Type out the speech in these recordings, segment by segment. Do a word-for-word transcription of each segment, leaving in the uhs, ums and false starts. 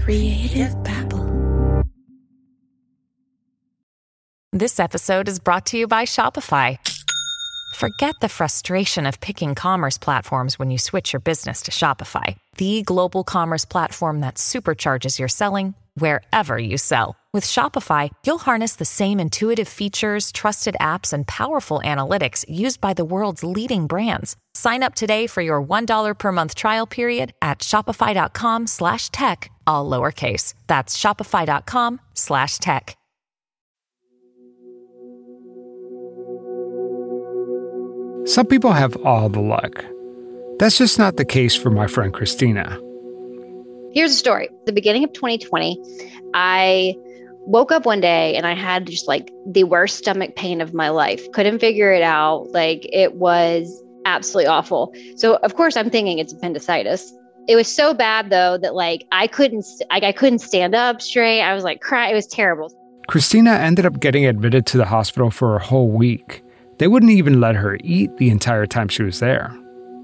Creative Babble. This episode is brought to you by Shopify. Forget the frustration of picking commerce platforms when you switch your business to Shopify, the global commerce platform that supercharges your selling wherever you sell. With Shopify, you'll harness the same intuitive features, trusted apps, and powerful analytics used by the world's leading brands. Sign up today for your one dollar per month trial period at shopify.com slash tech, all lowercase. That's shopify.com slash tech. Some people have all the luck. That's just not the case for my friend Christina. Here's a story. At the beginning of twenty twenty, I woke up one day and I had just like the worst stomach pain of my life. Couldn't figure it out. Like it was absolutely awful. So of course I'm thinking it's appendicitis. It was so bad though that like I couldn't like I couldn't stand up straight. I was like crying. It was terrible. Christina ended up getting admitted to the hospital for a whole week. They wouldn't even let her eat the entire time she was there.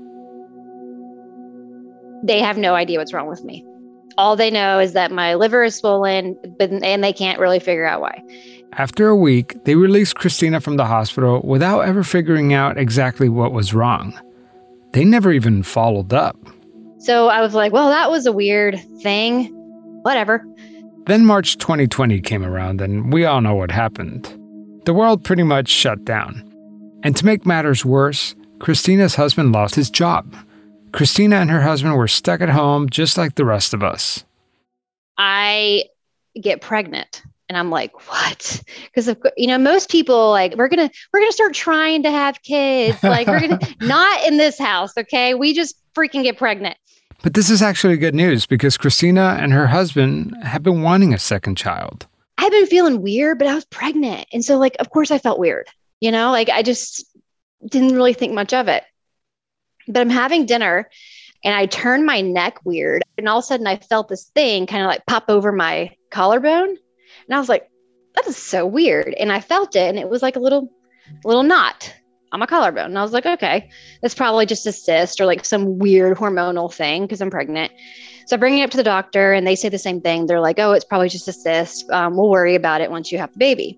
They have no idea what's wrong with me. All they know is that my liver is swollen, but and they can't really figure out why. After a week, they released Christina from the hospital without ever figuring out exactly what was wrong. They never even followed up. So I was like, well, that was a weird thing. Whatever. Then March twenty twenty came around, and we all know what happened. The world pretty much shut down. And to make matters worse, Christina's husband lost his job. Christina and her husband were stuck at home just like the rest of us. I get pregnant and I'm like, what? Because, you know, most people like, we're going to, we're going to start trying to have kids. Like we're going to, not in this house. Okay. We just freaking get pregnant. But this is actually good news because Christina and her husband have been wanting a second child. I've been feeling weird, but I was pregnant. And so like, of course I felt weird, you know, like I just didn't really think much of it. But I'm having dinner and I turned my neck weird. And all of a sudden I felt this thing kind of like pop over my collarbone. And I was like, that is so weird. And I felt it. And it was like a little, little knot on my collarbone. And I was like, okay, that's probably just a cyst or like some weird hormonal thing because I'm pregnant. So I bring it up to the doctor and they say the same thing. They're like, oh, it's probably just a cyst. Um, we'll worry about it once you have the baby.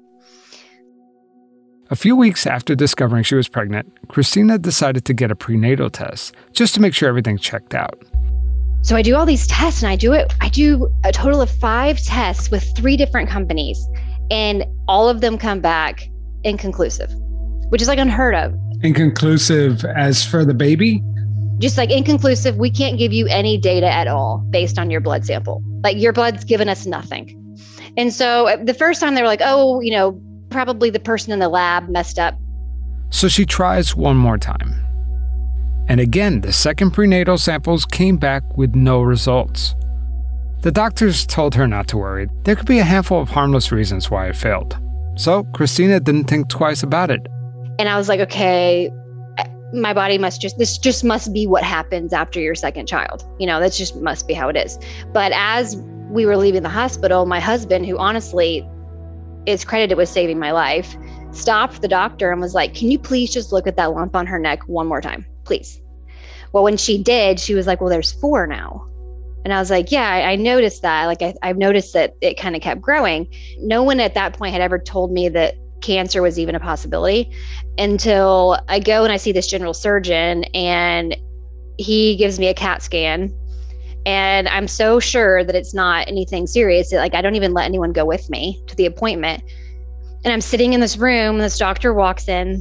A few weeks after discovering she was pregnant, Christina decided to get a prenatal test just to make sure everything checked out. So I do all these tests and I do it. I do a total of five tests with three different companies and all of them come back inconclusive, which is like unheard of. Inconclusive as for the baby? Just like inconclusive. We can't give you any data at all based on your blood sample. Like your blood's given us nothing. And so the first time they were like, oh, you know, probably the person in the lab messed up. So she tries one more time. And again, the second prenatal samples came back with no results. The doctors told her not to worry. There could be a handful of harmless reasons why it failed. So Christina didn't think twice about it. And I was like, okay, my body must just, this just must be what happens after your second child. You know, that just must be how it is. But as we were leaving the hospital, my husband, who honestly is credited with saving my life, stopped the doctor and was like, can you please just look at that lump on her neck one more time, please? Well, when she did, she was like, well, there's four now. And I was like, yeah, I, I noticed that. Like, I, I've noticed that it kind of kept growing. No one at that point had ever told me that cancer was even a possibility until I go and I see this general surgeon and he gives me a CAT scan. And I'm so sure that it's not anything serious. Like, I don't even let anyone go with me to the appointment. And I'm sitting in this room and this doctor walks in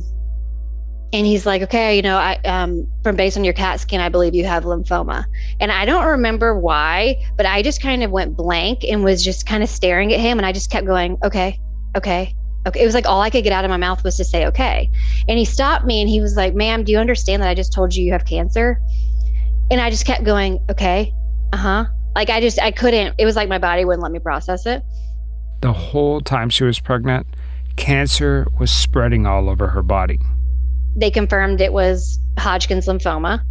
and he's like, okay, you know, I, um, from based on your CAT scan, I believe you have lymphoma. And I don't remember why, but I just kind of went blank and was just kind of staring at him. And I just kept going, okay, okay, okay. It was like all I could get out of my mouth was to say, okay. And he stopped me and he was like, ma'am, do you understand that I just told you you have cancer? And I just kept going, okay. Uh-huh. Like I just, I couldn't, it was like my body wouldn't let me process it. The whole time she was pregnant, cancer was spreading all over her body. They confirmed it was Hodgkin's lymphoma.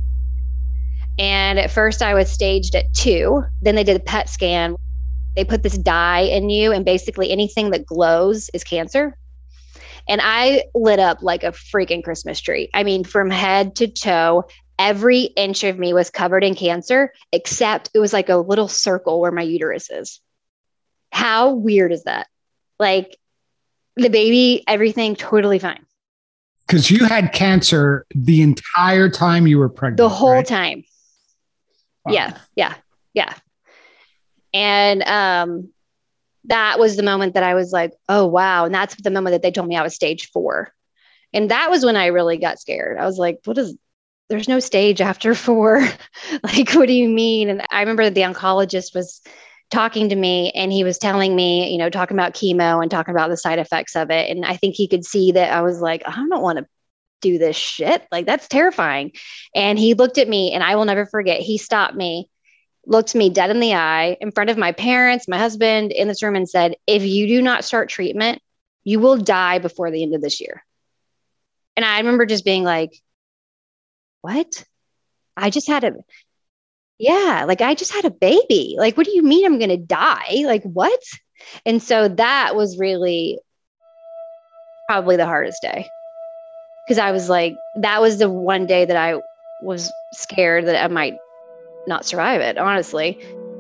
And at first I was staged at two. Then they did a P E T scan. They put this dye in you and basically anything that glows is cancer. And I lit up like a freaking Christmas tree. I mean, from head to toe, every inch of me was covered in cancer, except it was like a little circle where my uterus is. How weird is that? Like the baby, everything totally fine. Because you had cancer the entire time you were pregnant. The whole right? time. Wow. Yeah, yeah, yeah. And um, that was the moment that I was like, oh, wow. And that's the moment that they told me I was stage four. And that was when I really got scared. I was like, what is, there's no stage after four. Like, what do you mean? And I remember the oncologist was talking to me and he was telling me, you know, talking about chemo and talking about the side effects of it. And I think he could see that I was like, I don't want to do this shit. Like, that's terrifying. And he looked at me and I will never forget. He stopped me, looked me dead in the eye in front of my parents, my husband in this room and said, if you do not start treatment, you will die before the end of this year. And I remember just being like, what? I just had a, yeah, like I just had a baby. Like, what do you mean I'm going to die? Like, what? And so that was really probably the hardest day. Because I was like, that was the one day that I was scared that I might not survive it, honestly.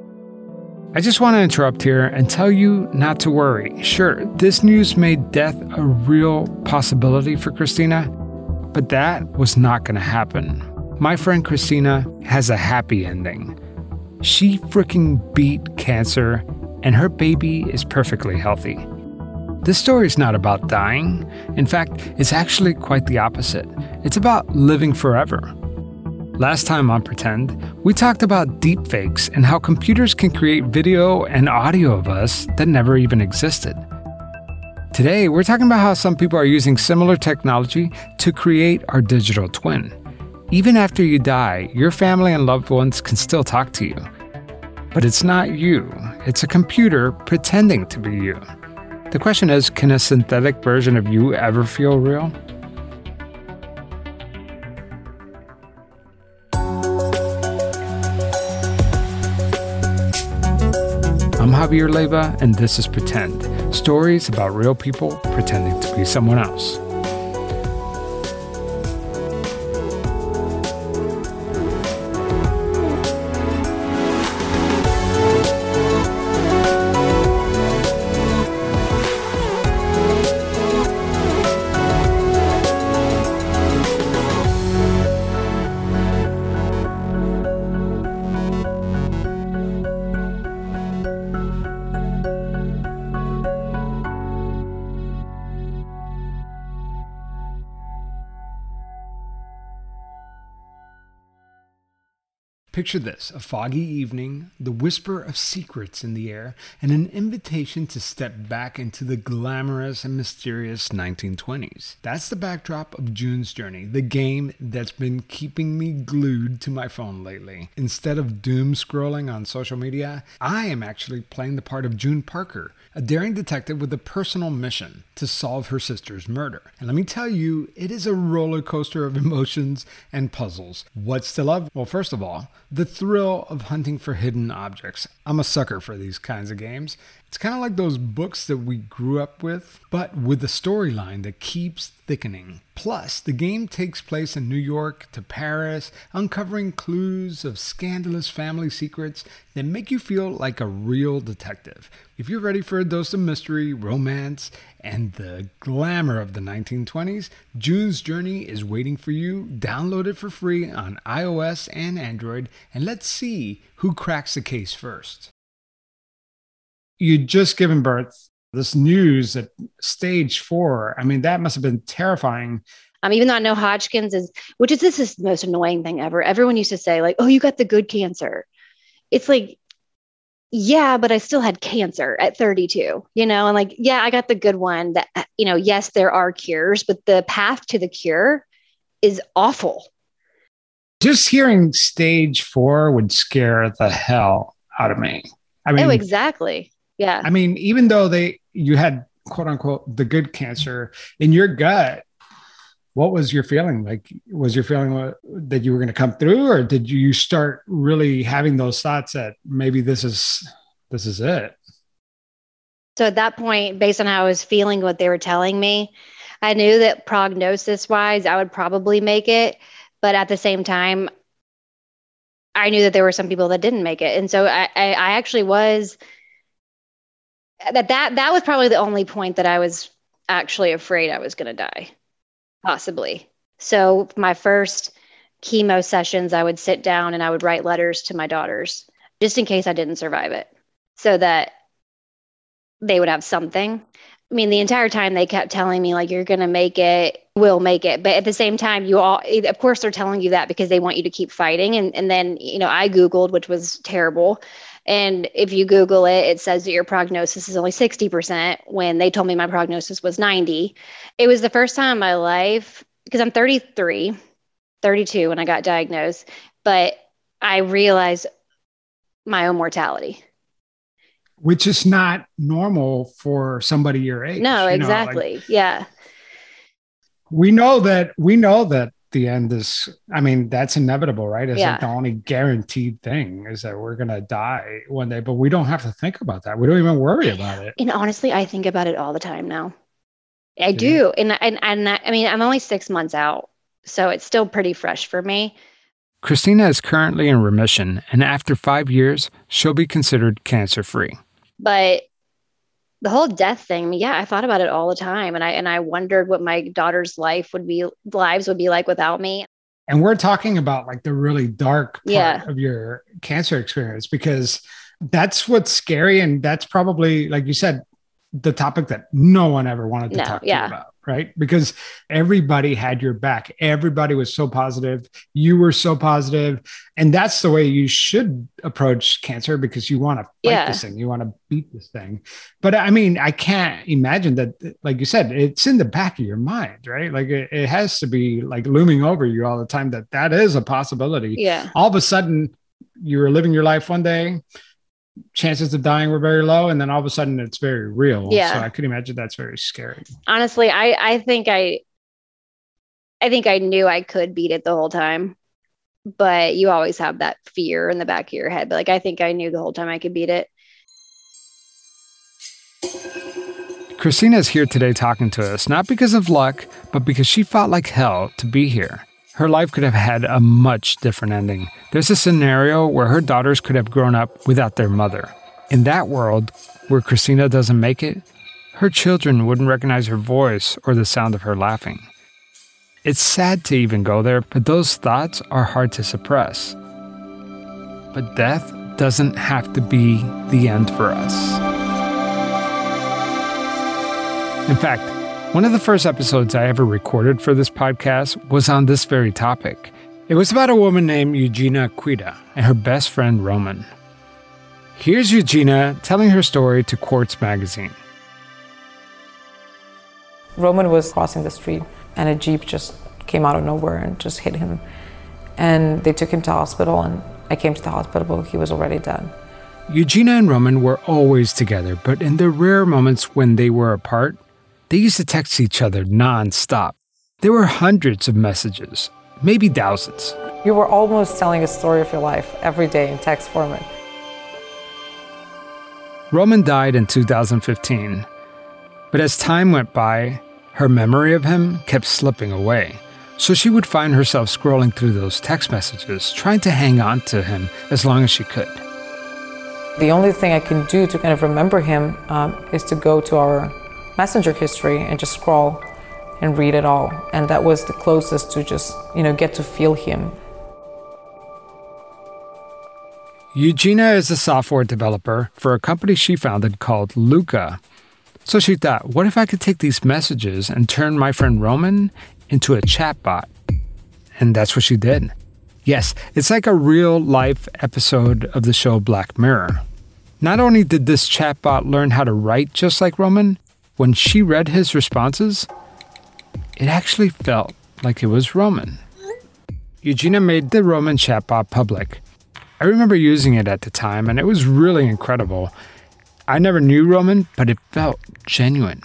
I just want to interrupt here and tell you not to worry. Sure, this news made death a real possibility for Christina, but that was not going to happen. My friend Christina has a happy ending. She freaking beat cancer, and her baby is perfectly healthy. This story is not about dying. In fact, it's actually quite the opposite. It's about living forever. Last time on Pretend, we talked about deepfakes and how computers can create video and audio of us that never even existed. Today, we're talking about how some people are using similar technology to create our digital twin. Even after you die, your family and loved ones can still talk to you. But it's not you. It's a computer pretending to be you. The question is, can a synthetic version of you ever feel real? I'm Javier Leiva, and this is Pretend. Stories about real people pretending to be someone else. Picture this, a foggy evening, the whisper of secrets in the air, and an invitation to step back into the glamorous and mysterious nineteen twenties. That's the backdrop of June's Journey, the game that's been keeping me glued to my phone lately. Instead of doom scrolling on social media, I am actually playing the part of June Parker, a daring detective with a personal mission to solve her sister's murder. And let me tell you, it is a roller coaster of emotions and puzzles. What's to love? Well, first of all, the thrill of hunting for hidden objects. I'm a sucker for these kinds of games. It's kind of like those books that we grew up with, but with a storyline that keeps thickening. Plus, the game takes place in New York to Paris, uncovering clues of scandalous family secrets that make you feel like a real detective. If you're ready for a dose of mystery, romance, and the glamour of the nineteen twenties, June's Journey is waiting for you. Download it for free on iOS and Android, and let's see who cracks the case first. You'd just given birth. This news at stage four, I mean, that must have been terrifying. Um, even though I know Hodgkin's is, which is, this is the most annoying thing ever. Everyone used to say like, oh, you got the good cancer. It's like, yeah, but I still had cancer at thirty-two, you know, and like, yeah, I got the good one that, you know, yes, there are cures, but the path to the cure is awful. Just hearing stage four would scare the hell out of me. I mean, oh, exactly. Yeah. I mean, even though they, you had quote unquote, the good cancer in your gut, what was your feeling? Like, was your feeling that you were going to come through, or did you start really having those thoughts that maybe this is, this is it? So at that point, based on how I was feeling, what they were telling me, I knew that prognosis wise, I would probably make it. But at the same time, I knew that there were some people that didn't make it. And so I, I, I actually was, that, that, that was probably the only point that I was actually afraid I was going to die, possibly. So my first chemo sessions, I would sit down and I would write letters to my daughters just in case I didn't survive it, so that they would have something. I mean, the entire time they kept telling me, like, you're going to make it, we'll make it. But at the same time, you all, of course, they're telling you that because they want you to keep fighting. And, and then, you know, I Googled, which was terrible. And if you Google it, it says that your prognosis is only sixty percent when they told me my prognosis was ninety. It was the first time in my life, because I'm thirty-three, thirty-two when I got diagnosed, but I realized my own mortality. Which is not normal for somebody your age. No, you know, exactly. like, yeah. We know that, we know that the end is, I mean, that's inevitable, right? It's Yeah. like the only guaranteed thing is that we're going to die one day, but we don't have to think about that. We don't even worry about it. And honestly, I think about it all the time now. I Do do. you? And, and, and I, I mean, I'm only six months out, so it's still pretty fresh for me. Christina is currently in remission, and after five years, she'll be considered cancer-free. But the whole death thing, yeah, I thought about it all the time. And I, and I wondered what my daughter's life would be, lives would be like without me. And we're talking about like the really dark part Yeah. of your cancer experience, because that's what's scary. And that's probably, like you said, the topic that no one ever wanted to No, talk to yeah. you about, right? Because everybody had your back. Everybody was so positive. You were so positive. And that's the way you should approach cancer, because you want to fight Yeah. this thing. You want to beat this thing. But I mean, I can't imagine that, like you said, it's in the back of your mind, right? Like it, it has to be like looming over you all the time that that is a possibility. Yeah. All of a sudden, you were living your life one day, chances of dying were very low, and then all of a sudden it's very real. Yeah. So I could imagine that's very scary. Honestly, I, I think I, I think I knew I could beat it the whole time, but you always have that fear in the back of your head. But like, I think I knew the whole time I could beat it. Christina is here today talking to us, not because of luck, but because she fought like hell to be here. Her life could have had a much different ending. There's a scenario where her daughters could have grown up without their mother. In that world, where Christina doesn't make it, her children wouldn't recognize her voice or the sound of her laughing. It's sad to even go there, but those thoughts are hard to suppress. But death doesn't have to be the end for us. In fact, one of the first episodes I ever recorded for this podcast was on this very topic. It was about a woman named Eugenia Cuida and her best friend Roman. Here's Eugenia telling her story to Quartz Magazine. Roman was crossing the street and a Jeep just came out of nowhere and just hit him. And they took him to hospital, and I came to the hospital, but he was already dead. Eugenia and Roman were always together, but in the rare moments when they were apart, they used to text each other non-stop. There were hundreds of messages, maybe thousands. You were almost telling a story of your life every day in text format. Roman died in two thousand fifteen, but as time went by, her memory of him kept slipping away. So she would find herself scrolling through those text messages, trying to hang on to him as long as she could. The only thing I can do to kind of remember him um, is to go to our Messenger history and just scroll and read it all. And that was the closest to just, you know, get to feel him. Eugenia is a software developer for a company she founded called Luca. So she thought, what if I could take these messages and turn my friend Roman into a chatbot? And that's what she did. Yes, it's like a real-life episode of the show Black Mirror. Not only did this chatbot learn how to write just like Roman, when she read his responses, it actually felt like it was Roman. Eugenia made the Roman chatbot public. I remember using it at the time, and it was really incredible. I never knew Roman, but it felt genuine.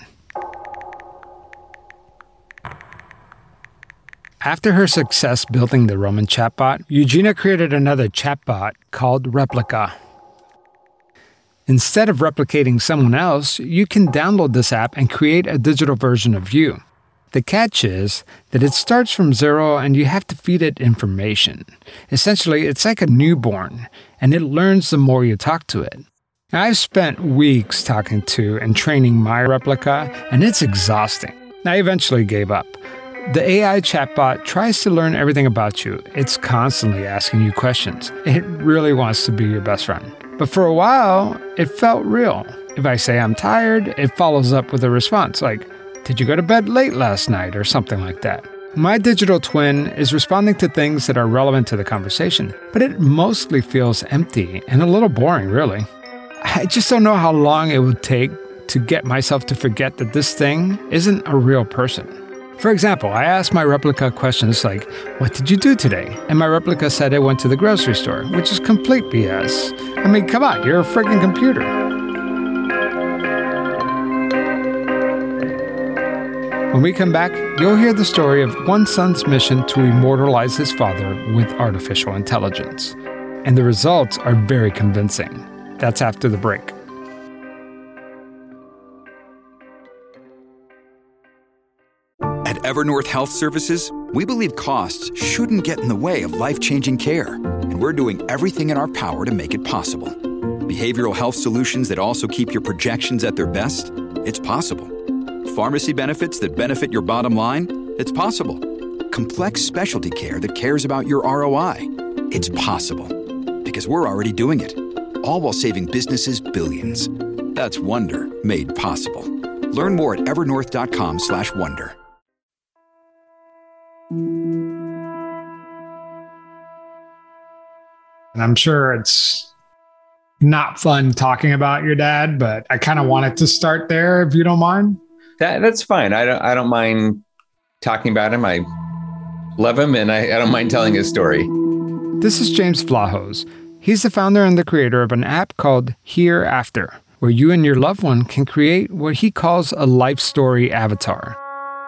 After her success building the Roman chatbot, Eugenia created another chatbot called Replica. Instead of replicating someone else, you can download this app and create a digital version of you. The catch is that it starts from zero and you have to feed it information. Essentially, it's like a newborn, and it learns the more you talk to it. I've spent weeks talking to and training my replica, and it's exhausting. I eventually gave up. The A I chatbot tries to learn everything about you. It's constantly asking you questions. It really wants to be your best friend. But for a while, it felt real. If I say I'm tired, it follows up with a response like, "Did you go to bed late last night?" or something like that. My digital twin is responding to things that are relevant to the conversation, but it mostly feels empty and a little boring, really. I just don't know how long it would take to get myself to forget that this thing isn't a real person. For example, I asked my replica questions like, "What did you do today?" And my replica said it went to the grocery store, which is complete B S. I mean, come on, you're a friggin' computer. When we come back, you'll hear the story of one son's mission to immortalize his father with artificial intelligence. And the results are very convincing. That's after the break. At Evernorth Health Services, we believe costs shouldn't get in the way of life-changing care, and we're doing everything in our power to make it possible. Behavioral health solutions that also keep your projections at their best? It's possible. Pharmacy benefits that benefit your bottom line? It's possible. Complex specialty care that cares about your R O I? It's possible. Because we're already doing it. All while saving businesses billions. That's Wonder made possible. Learn more at evernorth.com slash wonder. And I'm sure it's not fun talking about your dad, but I kind of wanted to start there, if you don't mind. That that's fine. I don't I don't mind talking about him. I love him, and I, I don't mind telling his story. This is James Vlahos. He's the founder and the creator of an app called Hereafter, where you and your loved one can create what he calls a life story avatar.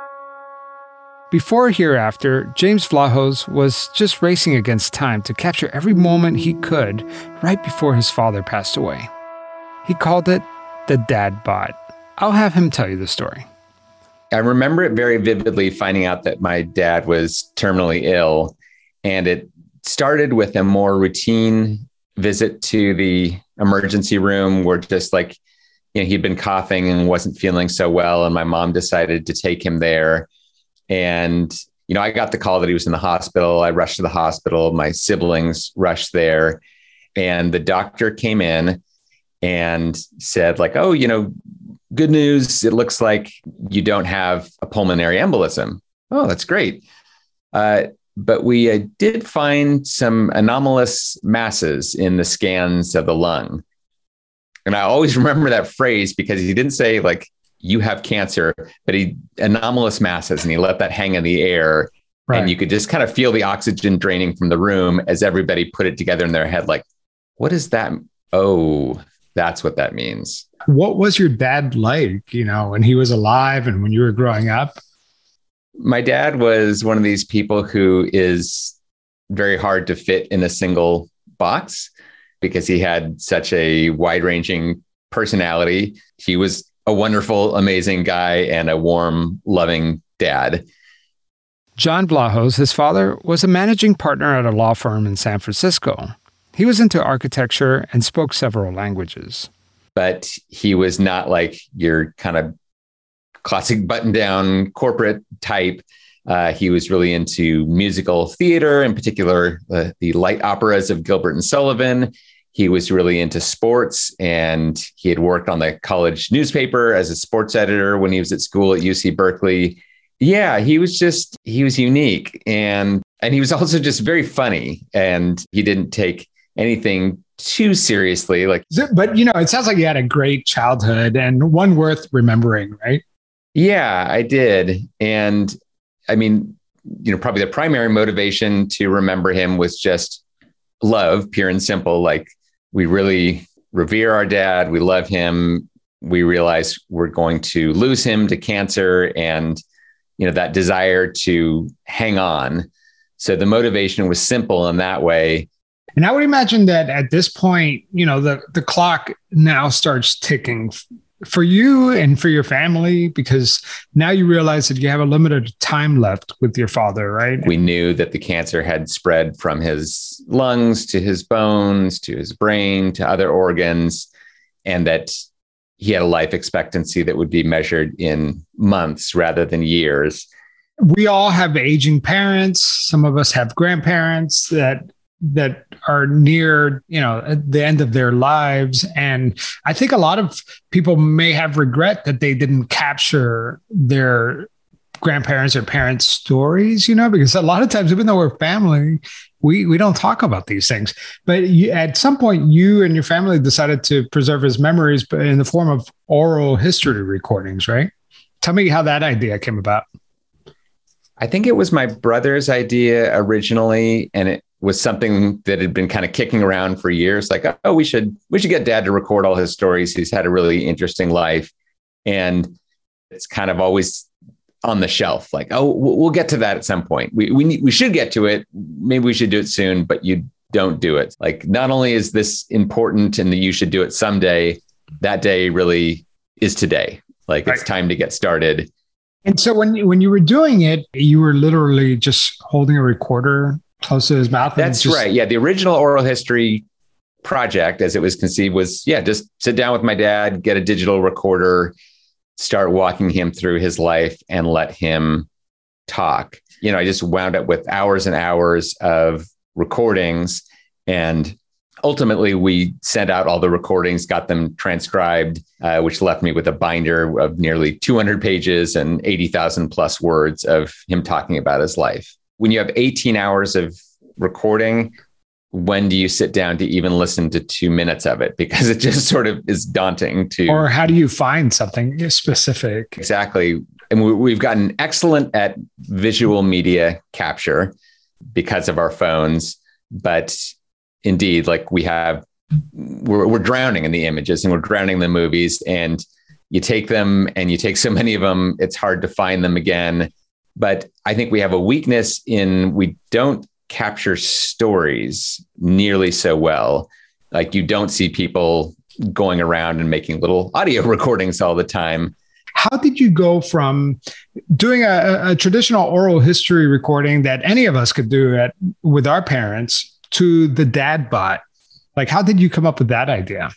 Before Hereafter, James Vlahos was just racing against time to capture every moment he could right before his father passed away. He called it the Dad Bot. I'll have him tell you the story. I remember it very vividly, finding out that my dad was terminally ill, and it started with a more routine visit to the emergency room where just like, you know, he'd been coughing and wasn't feeling so well. And my mom decided to take him there. And, you know, I got the call that he was in the hospital. I rushed to the hospital. My siblings rushed there, and the doctor came in and said like, "Oh, you know, good news. It looks like you don't have a pulmonary embolism." Oh, that's great. Uh, but we uh, did find some anomalous masses in the scans of the lung. And I always remember that phrase because he didn't say like, "You have cancer," but he anomalous masses, and he let that hang in the air. Right. And you could just kind of feel the oxygen draining from the room as everybody put it together in their head. Like, what is that? Oh, that's what that means. What was your dad like, you know, when he was alive and when you were growing up? My dad was one of these people who is very hard to fit in a single box because he had such a wide-ranging personality. He was a wonderful, amazing guy and a warm, loving dad. John Vlahos, his father, was a managing partner at a law firm in San Francisco. He was into architecture and spoke several languages. But he was not like your kind of classic button-down corporate type. Uh, he was really into musical theater, in particular, uh, the light operas of Gilbert and Sullivan. He was really into sports, and he had worked on the college newspaper as a sports editor when he was at school at U C Berkeley. Yeah, he was just, he was unique. And, and he was also just very funny, and he didn't take anything too seriously. Like, but you know, it sounds like you had a great childhood and one worth remembering, right? Yeah, I did. And I mean, you know, probably the primary motivation to remember him was just love, pure and simple. Like, we really revere our dad. We love him. We realize we're going to lose him to cancer, and, you know, that desire to hang on. So the motivation was simple in that way. And I would imagine that at this point, you know, the, the clock now starts ticking for you and for your family? Because now you realize that you have a limited time left with your father, right? We knew that the cancer had spread from his lungs to his bones, to his brain, to other organs, and that he had a life expectancy that would be measured in months rather than years. We all have aging parents. Some of us have grandparents that that are near, you know, at the end of their lives. And I think a lot of people may have regret that they didn't capture their grandparents or parents' stories, you know, because a lot of times, even though we're family, we, we don't talk about these things. But you, at some point, you and your family decided to preserve his memories, but in the form of oral history recordings, right? Tell me how that idea came about. I think it was my brother's idea originally, and it was something that had been kind of kicking around for years. Like, oh, we should we should get Dad to record all his stories. He's had a really interesting life, and it's kind of always on the shelf. Like, oh, we'll get to that at some point. We we need, we should get to it. Maybe we should do it soon, but you don't do it. Like, not only is this important, and that you should do it someday, that day really is today. Like, right. It's time to get started. And so when you, when you were doing it, you were literally just holding a recorder close to his mouth. That's just... right. Yeah. The original oral history project, as it was conceived, was, yeah, just sit down with my dad, get a digital recorder, start walking him through his life and let him talk. You know, I just wound up with hours and hours of recordings, and ultimately we sent out all the recordings, got them transcribed, uh, which left me with a binder of nearly two hundred pages and eighty thousand plus words of him talking about his life. When you have eighteen hours of recording, when do you sit down to even listen to two minutes of it? Because it just sort of is daunting to... Or how do you find something specific? Exactly. And we, we've gotten excellent at visual media capture because of our phones. But indeed, like we have, we're, we're drowning in the images and we're drowning in the movies, and you take them and you take so many of them, it's hard to find them again. But I think we have a weakness in, we don't capture stories nearly so well. Like, you don't see people going around and making little audio recordings all the time. How did you go from doing a, a traditional oral history recording that any of us could do at, with our parents, to the DadBot? Like, how did you come up with that idea?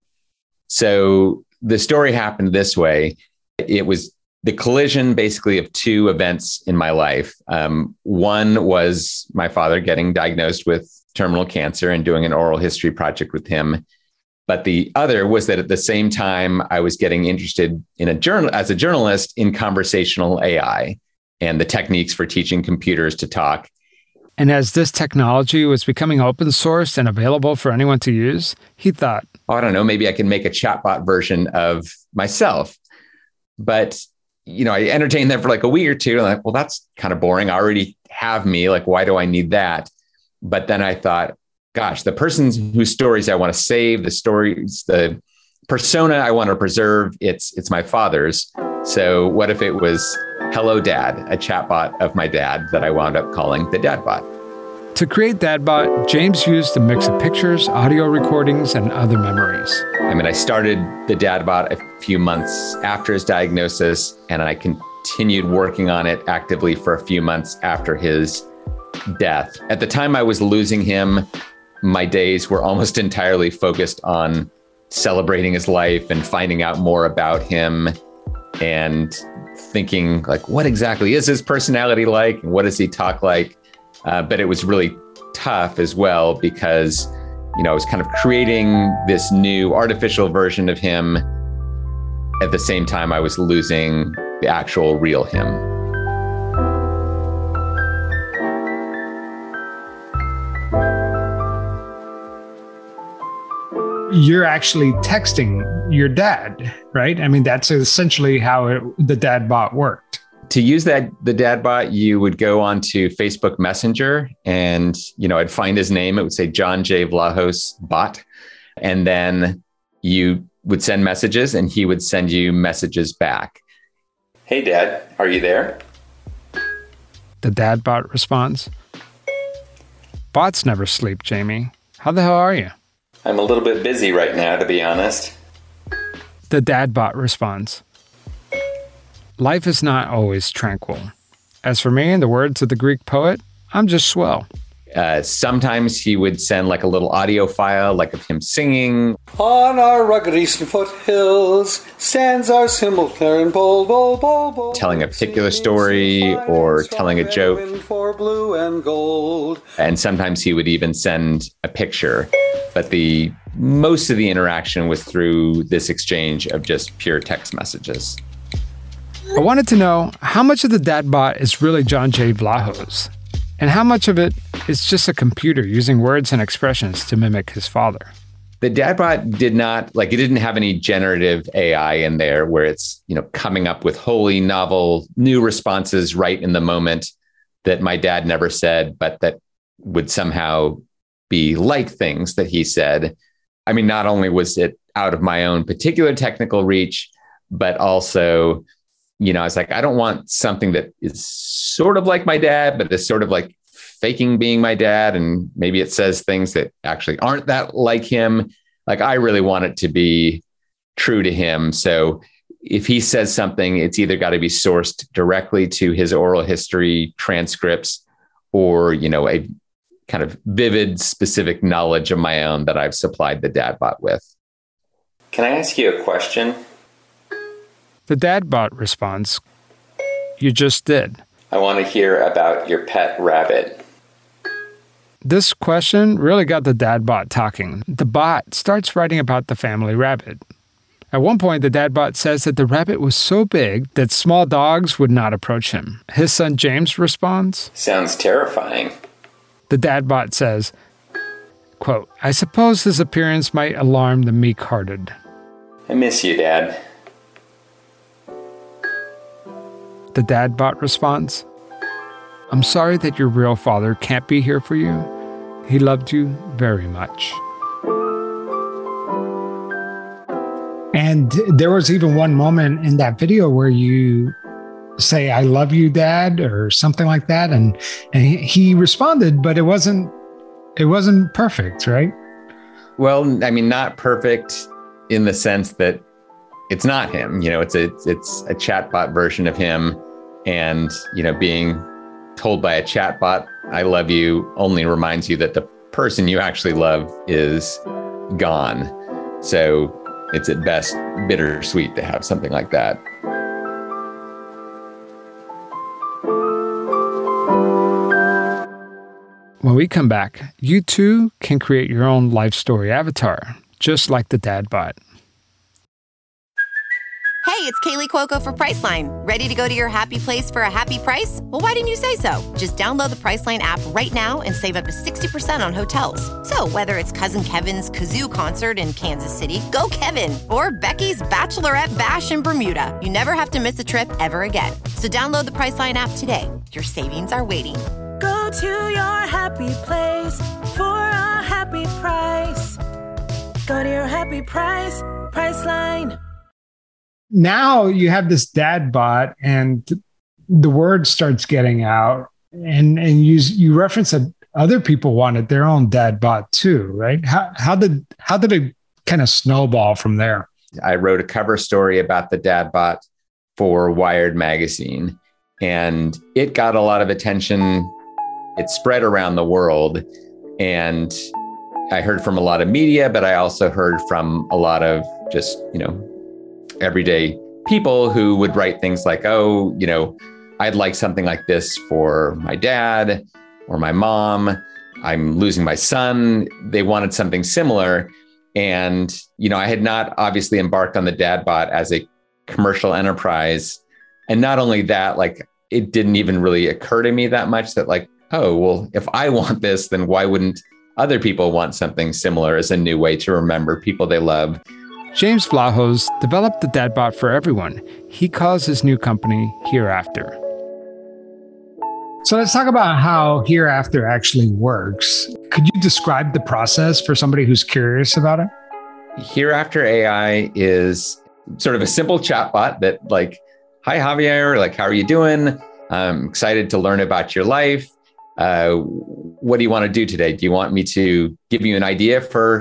So the story happened this way. It was the collision basically of two events in my life. Um, one was my father getting diagnosed with terminal cancer and doing an oral history project with him. But the other was that at the same time, I was getting interested in a journal as a journalist in conversational A I and the techniques for teaching computers to talk. And as this technology was becoming open source and available for anyone to use, he thought, oh, I don't know, maybe I can make a chatbot version of myself. But, you know, I entertained them for like a week or two. And I'm like, well, that's kind of boring. I already have me. Like, why do I need that? But then I thought, gosh, the person whose stories I want to save, the stories, the persona I want to preserve, it's it's my father's. So what if it was Hello Dad, a chatbot of my dad that I wound up calling the DadBot? To create DadBot, James used a mix of pictures, audio recordings, and other memories. I mean, I started the DadBot a few months after his diagnosis, and I continued working on it actively for a few months after his death. At the time I was losing him, my days were almost entirely focused on celebrating his life and finding out more about him and thinking, like, what exactly is his personality like? And what does he talk like? Uh, but it was really tough as well because, you know, I was kind of creating this new artificial version of him. At the same time, I was losing the actual real him. You're actually texting your dad, right? I mean, that's essentially how it, the DadBot worked. To use that, the DadBot, you would go onto Facebook Messenger and, you know, I'd find his name. It would say John J. Vlahos Bot. And then you would send messages and he would send you messages back. Hey, Dad, are you there? The DadBot responds, bots never sleep, Jamie. How the hell are you? I'm a little bit busy right now, to be honest. The The Dadbot responds, "Life is not always tranquil. As for me, in the words of the Greek poet, I'm just swell." Uh, sometimes he would send like a little audio file, like of him singing. On our rugged eastern foothills stands our cymbal clarion bowl, bowl, bowl, bowl. Telling a particular story or telling a joke. For blue and gold. And sometimes he would even send a picture. But the most of the interaction was through this exchange of just pure text messages. I wanted to know how much of the Dadbot is really John J. Vlahos, and how much of it is just a computer using words and expressions to mimic his father. The Dadbot did not, like, it didn't have any generative A I in there where it's, you know, coming up with wholly novel new responses right in the moment that my dad never said, but that would somehow be like things that he said. I mean, not only was it out of my own particular technical reach, but also, you know, I was like, I don't want something that is sort of like my dad, but is sort of like faking being my dad. And maybe it says things that actually aren't that like him. Like, I really want it to be true to him. So if he says something, it's either got to be sourced directly to his oral history transcripts or, you know, a kind of vivid, specific knowledge of my own that I've supplied the Dadbot with. Can I ask you a question? The Dadbot responds, "You just did." I want to hear about your pet rabbit. This question really got the Dadbot talking. The bot starts writing about the family rabbit. At one point, the Dadbot says that the rabbit was so big that small dogs would not approach him. His son James responds, "Sounds terrifying." The Dadbot says, quote, "I suppose his appearance might alarm the meek-hearted." I miss you, Dad. The Dadbot responds, "I'm sorry that your real father can't be here for you. He loved you very much." And there was even one moment in that video where you say, "I love you, Dad," or something like that. And, and he responded, but it wasn't, it wasn't perfect, right? Well, I mean, not perfect in the sense that it's not him. You know, it's a, it's a chatbot version of him. And, you know, being told by a chatbot, "I love you," only reminds you that the person you actually love is gone. So it's at best bittersweet to have something like that. When we come back, you too can create your own life story avatar, just like the Dadbot. Hey, it's Kaylee Cuoco for Priceline. Ready to go to your happy place for a happy price? Well, why didn't you say so? Just download the Priceline app right now and save up to sixty percent on hotels. So whether it's Cousin Kevin's Kazoo Concert in Kansas City, go Kevin, or Becky's Bachelorette Bash in Bermuda, you never have to miss a trip ever again. So download the Priceline app today. Your savings are waiting. Go to your happy place for a happy price. Go to your happy price, Priceline. Now you have this Dadbot, and the word starts getting out, and and you you reference that other people wanted their own Dadbot too, right? How how did how did it kind of snowball from there? I wrote a cover story about the Dadbot for Wired magazine, and it got a lot of attention. It spread around the world, and I heard from a lot of media, but I also heard from a lot of just, you know, everyday people who would write things like, "Oh, you know, I'd like something like this for my dad or my mom. I'm losing my son." They wanted something similar. And, you know, I had not obviously embarked on the Dadbot as a commercial enterprise. And not only that, like, it didn't even really occur to me that much that, like, oh, well, if I want this, then why wouldn't other people want something similar as a new way to remember people they love? James Vlahos developed the Dadbot for everyone. He calls his new company Hereafter. So let's talk about how Hereafter actually works. Could you describe the process for somebody who's curious about it? Hereafter A I is sort of a simple chatbot that, like, "Hi, Javier, like, how are you doing? I'm excited to learn about your life. Uh, what do you want to do today? Do you want me to give you an idea for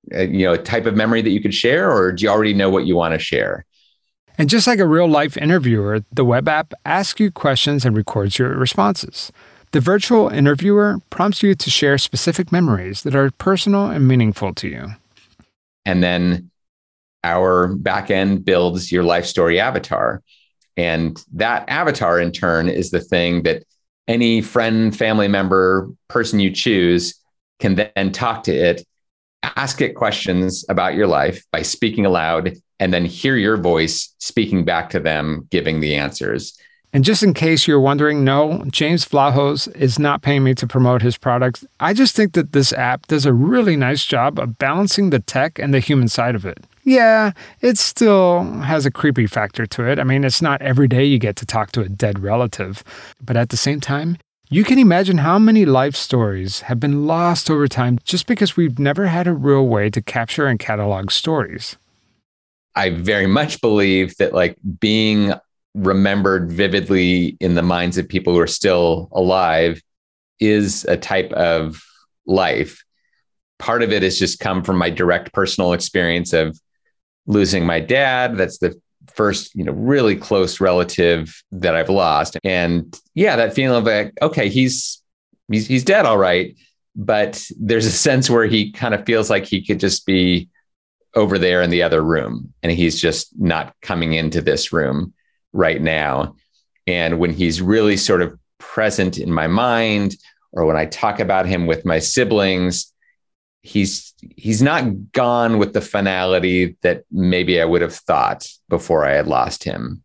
a, you know, a type of memory that you could share, or do you already know what you want to share? And just like a real life interviewer, the web app asks you questions and records your responses. The virtual interviewer prompts you to share specific memories that are personal and meaningful to you. And then our backend builds your life story avatar. And that avatar, in turn, is the thing that any friend, family member, person you choose can then talk to it, ask it questions about your life by speaking aloud, and then hear your voice speaking back to them, giving the answers. And just in case you're wondering, no, James Vlahos is not paying me to promote his products. I just think that this app does a really nice job of balancing the tech and the human side of it. Yeah, it still has a creepy factor to it. I mean, it's not every day you get to talk to a dead relative. But at the same time, you can imagine how many life stories have been lost over time just because we've never had a real way to capture and catalog stories. I very much believe that like being remembered vividly in the minds of people who are still alive is a type of life. Part of it has just come from my direct personal experience of losing my dad. That's the first, you know, really close relative that I've lost. And yeah, that feeling of like, okay, he's, he's, he's dead. All right. But there's a sense where he kind of feels like he could just be over there in the other room. And he's just not coming into this room right now. And when he's really sort of present in my mind, or when I talk about him with my siblings, he's he's not gone with the finality that maybe I would have thought before I had lost him.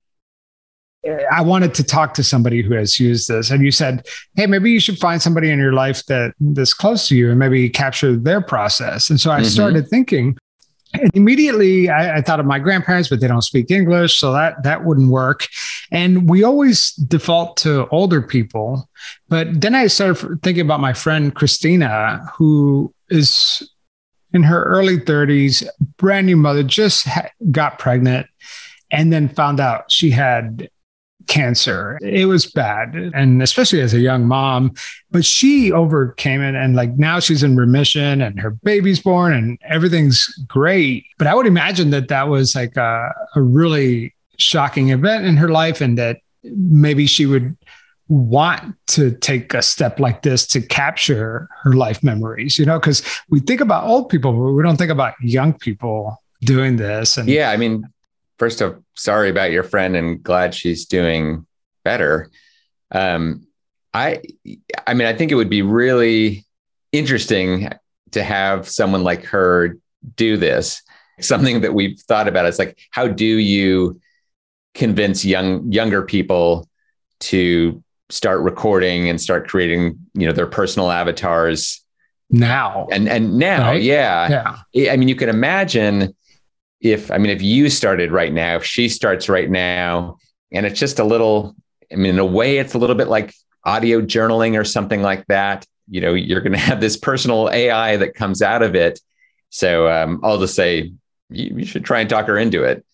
I wanted to talk to somebody who has used this, and you said, hey, maybe you should find somebody in your life that that's close to you and maybe capture their process. And so I mm-hmm. started thinking, and immediately I, I thought of my grandparents, but they don't speak English, so that that wouldn't work. And we always default to older people. But then I started thinking about my friend Christina, who is in her early thirties, brand new mother, just ha- got pregnant, and then found out she had cancer. It was bad, and especially as a young mom, but she overcame it, and like now she's in remission and her baby's born and everything's great. But I would imagine that that was like a, a really shocking event in her life, and that maybe she would want to take a step like this to capture her life memories, you know, because we think about old people, but we don't think about young people doing this. And yeah, I mean, first off, sorry about your friend and glad she's doing better. Um, I, I mean, I think it would be really interesting to have someone like her do this. Something that we've thought about is like, how do you convince young, younger people to start recording and start creating, you know, their personal avatars now? And, and now, right? yeah. yeah. I mean, you can imagine if, I mean, if you started right now, if she starts right now, and it's just a little, I mean, in a way, it's a little bit like audio journaling or something like that. You know, you're going to have this personal A I that comes out of it. So um, I'll just say, you, you should try and talk her into it.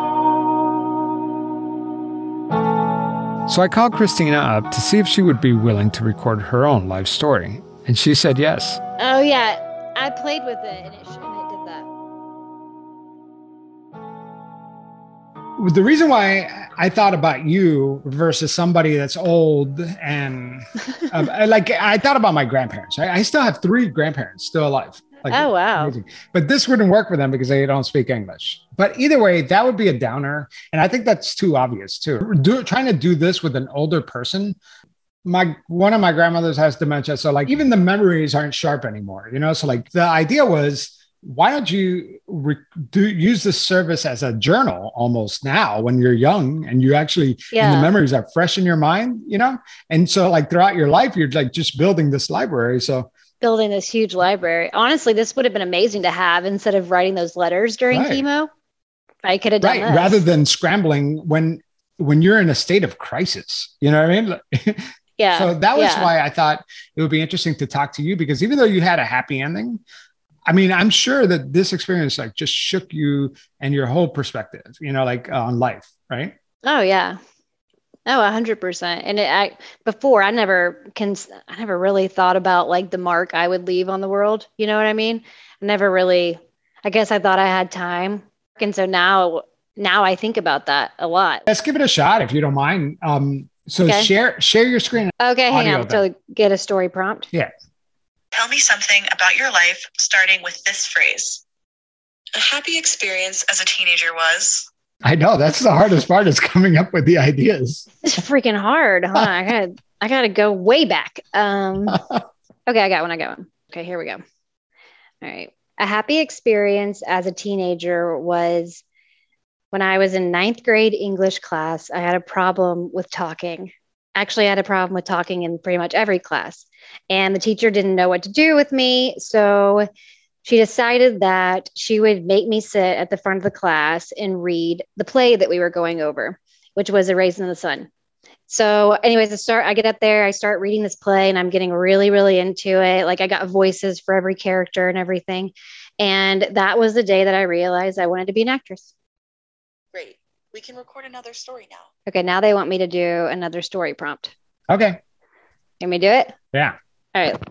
So I called Christina up to see if she would be willing to record her own life story. And she said yes. Oh, yeah. I played with it and it, and it did that. The reason why I thought about you versus somebody that's old and um, like I thought about my grandparents. I, I still have three grandparents still alive. Like, oh, wow. Amazing. But this wouldn't work for them because they don't speak English. But either way, that would be a downer. And I think that's too obvious too. Do, trying to do this with an older person. My one of my grandmothers has dementia. So like even the memories aren't sharp anymore, you know? So like the idea was, why don't you re- do use this service as a journal almost now when you're young and you actually, yeah. and the memories are fresh in your mind, you know? And so like throughout your life, you're like just building this library. So building this huge library. Honestly, this would have been amazing to have instead of writing those letters during right. chemo. I could have done right. this. Rather than scrambling when, when you're in a state of crisis, you know what I mean? Yeah. So that was yeah. why I thought it would be interesting to talk to you, because even though you had a happy ending, I mean, I'm sure that this experience like just shook you and your whole perspective, you know, like on life, right? Oh yeah. Oh, a hundred percent. And it, I, before I never can, I never really thought about like the mark I would leave on the world. You know what I mean? I never really, I guess I thought I had time. And so now, now I think about that a lot. Let's give it a shot if you don't mind. Um, so Okay. share, share your screen. Okay. Hang Audio on. So get a story prompt. Yeah. Tell me something about your life, starting with this phrase. A happy experience as a teenager was. I know that's the hardest part is coming up with the ideas. It's freaking hard. Hold on. I gotta, I gotta go way back. Um, okay. I got one. I got one. Okay. Here we go. All right. A happy experience as a teenager was when I was in ninth grade English class. I had a problem with talking. Actually, I had a problem with talking in pretty much every class. And the teacher didn't know what to do with me. So she decided that she would make me sit at the front of the class and read the play that we were going over, which was A Raisin in the Sun. So anyways, I start, I get up there, I start reading this play and I'm getting really, really into it. Like I got voices for every character and everything. And that was the day that I realized I wanted to be an actress. Great. We can record another story now. Okay. Now they want me to do another story prompt. Okay. Can we do it? Yeah. All right.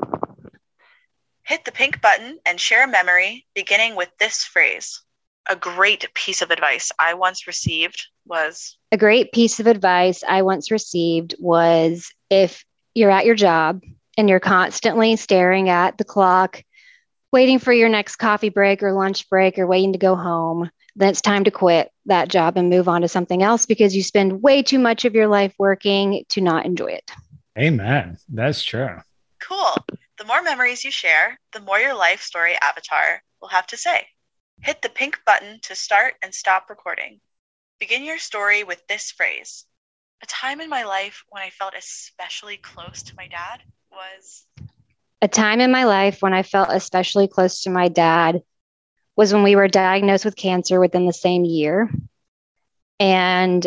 Hit the pink button and share a memory beginning with this phrase. A great piece of advice I once received was. A great piece of advice I once received was if you're at your job and you're constantly staring at the clock, waiting for your next coffee break or lunch break or waiting to go home, then it's time to quit that job and move on to something else because you spend way too much of your life working to not enjoy it. Amen. That's true. Cool. The more memories you share, the more your life story avatar will have to say. Hit the pink button to start and stop recording. Begin your story with this phrase. A time in my life when I felt especially close to my dad was. A time in my life when I felt especially close to my dad was when we were diagnosed with cancer within the same year. And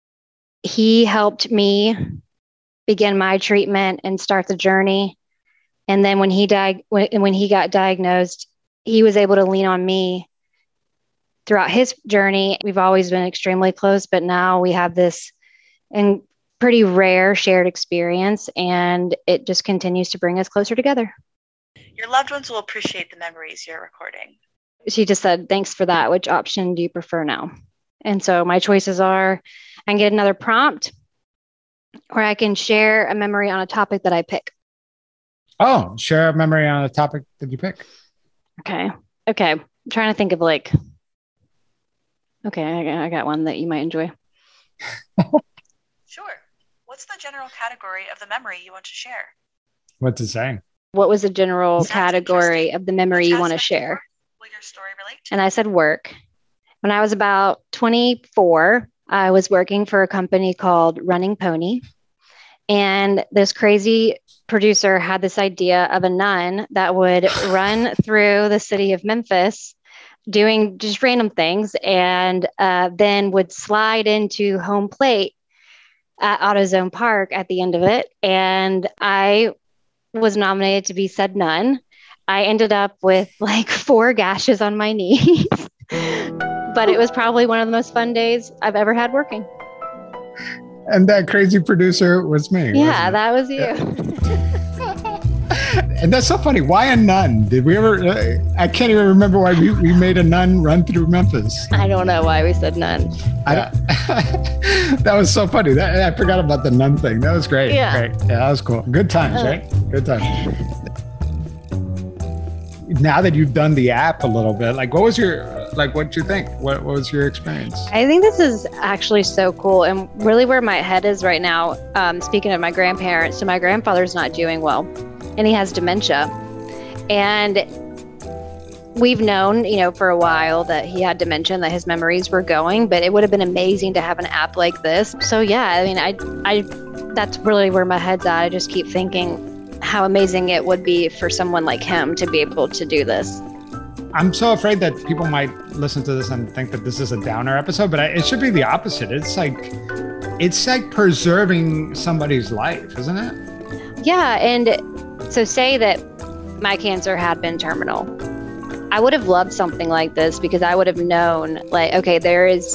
he helped me begin my treatment and start the journey. And then when he died, when, when he got diagnosed, he was able to lean on me throughout his journey. We've always been extremely close, but now we have this and pretty rare shared experience, and it just continues to bring us closer together. Your loved ones will appreciate the memories you're recording. She just said, thanks for that. Which option do you prefer now? And so my choices are, I can get another prompt, or I can share a memory on a topic that I pick. Oh, share a memory on a topic that you pick. Okay. Okay. I'm trying to think of like, okay, I got, I got one that you might enjoy. Sure. What's the general category of the memory you want to share? What's it saying? What was the general Sounds category of the memory you want to share? Will your story relate to? And I said work. When I was about twenty-four, I was working for a company called Running Pony. And this crazy producer had this idea of a nun that would run through the city of Memphis doing just random things and uh, then would slide into home plate at AutoZone Park at the end of it. And I was nominated to be said nun. I ended up with like four gashes on my knees, but it was probably one of the most fun days I've ever had working. And that crazy producer was me. Yeah, that was you. Yeah. And that's so funny. Why a nun? Did we ever? Uh, I can't even remember why we, we made a nun run through Memphis. I don't know why we said nun. I, that was so funny. That, I forgot about the nun thing. That was great. Yeah. Great. Yeah, that was cool. Good times, right? Good times. Now that you've done the app a little bit, like what was your, like what you think? What, what was your experience? I think this is actually so cool, and really where my head is right now. Um, speaking of my grandparents, so my grandfather's not doing well, and he has dementia, and we've known, you know, for a while that he had dementia and that his memories were going. But it would have been amazing to have an app like this. So yeah, I mean, I, I, that's really where my head's at. I just keep thinking how amazing it would be for someone like him to be able to do this. I'm so afraid that people might listen to this and think that this is a downer episode, but I, it should be the opposite. It's like, it's like preserving somebody's life, isn't it? Yeah. And so say that my cancer had been terminal. I would have loved something like this because I would have known like, okay, there is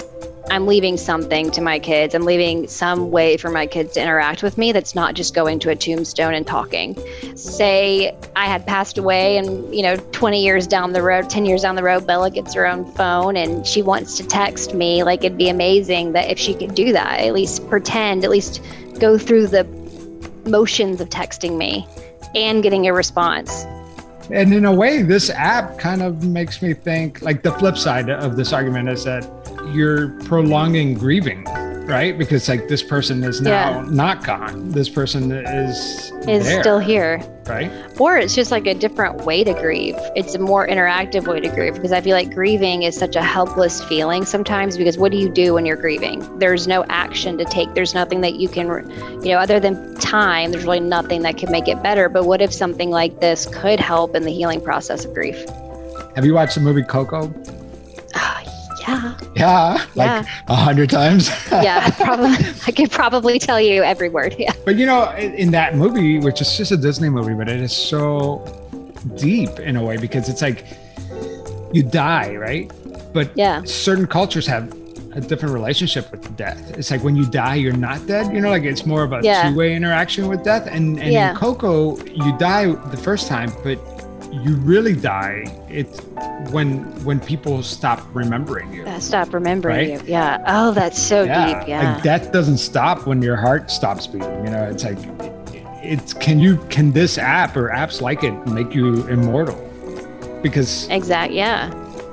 I'm leaving something to my kids. I'm leaving some way for my kids to interact with me that's not just going to a tombstone and talking. Say I had passed away and, you know, twenty years down the road, ten years down the road, Bella gets her own phone and she wants to text me. Like, it'd be amazing that if she could do that, at least pretend, at least go through the motions of texting me and getting a response. And in a way, this app kind of makes me think, like, the flip side of this argument is that you're prolonging grieving, right? Because like this person is now yeah. not gone. This person is is there, still here, right? Or it's just like a different way to grieve. It's a more interactive way to grieve, because I feel like grieving is such a helpless feeling sometimes, because what do you do when you're grieving? There's no action to take. There's nothing that you can, you know, other than time, there's really nothing that can make it better. But what if something like this could help in the healing process of grief? Have you watched the movie Coco? Yeah. Yeah, like a yeah. hundred times. Yeah, probably. I could probably tell you every word. Yeah. But you know, in, in that movie, which is just a Disney movie, but it is so deep in a way, because it's like you die, right? But yeah. certain cultures have a different relationship with death. It's like when you die, you're not dead. You know, like it's more of a yeah. two-way interaction with death. And, and yeah. in Coco, you die the first time, but you really die it's when when people stop remembering you. Uh, stop remembering right? you. Yeah. Oh, that's so yeah. deep. Yeah. Like death doesn't stop when your heart stops beating. You know, it's like it's can you can this app or apps like it make you immortal? Because exact. Yeah.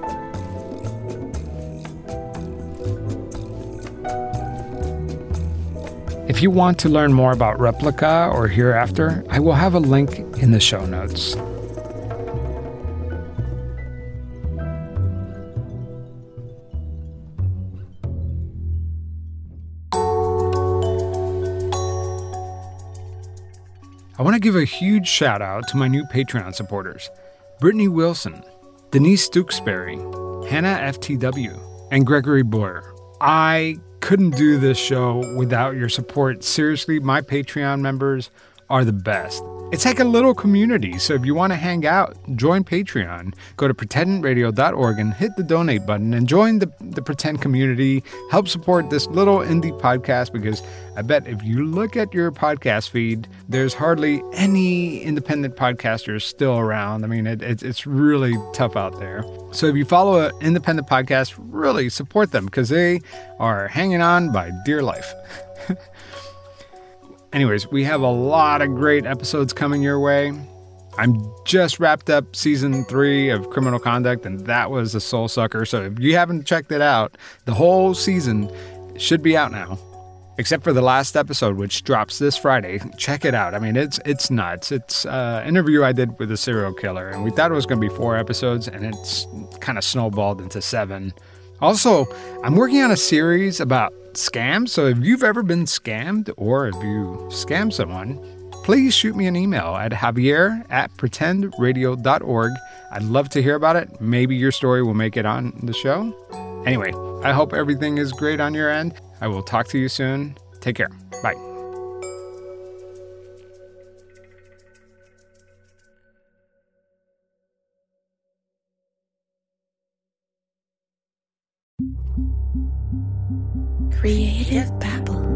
If you want to learn more about Replika or Hereafter, I will have a link in the show notes. I want to give a huge shout out to my new Patreon supporters, Brittany Wilson, Denise Stooksbury, Hannah F T W, and Gregory Boyer. I couldn't do this show without your support. Seriously, my Patreon members are the best. It's like a little community, so if you want to hang out, join Patreon. Go to pretend radio dot org and hit the donate button and join the, the Pretend community. Help support this little indie podcast, because I bet if you look at your podcast feed, there's hardly any independent podcasters still around. I mean, it, it, it's really tough out there. So if you follow an independent podcast, really support them, because they are hanging on by dear life. Anyways, we have a lot of great episodes coming your way. I'm just wrapped up season three of Criminal Conduct, and that was a soul sucker. So if you haven't checked it out, the whole season should be out now, except for the last episode, which drops this Friday. Check it out. I mean, it's it's nuts. It's an interview I did with a serial killer, and we thought it was going to be four episodes, and it's kind of snowballed into seven. Also, I'm working on a series about scams. So if you've ever been scammed, or if you scam someone, please shoot me an email at javier at pretend radio dot org. I'd love to hear about it. Maybe your story will make it on the show. Anyway, I hope everything is great on your end. I will talk to you soon. Take care. Bye. Creative Babble.